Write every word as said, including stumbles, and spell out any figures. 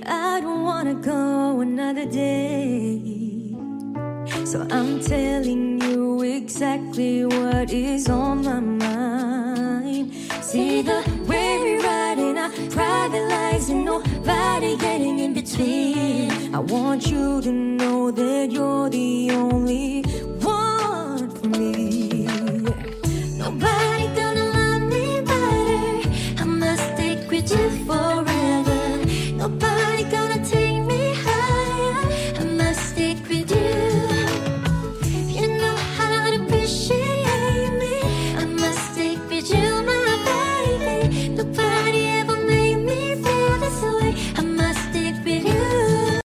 I don't wanna go another day. So I'm telling you exactly what is on my mind. See the way we ride in our private lives and nobody getting in between. I want you to know that you're the only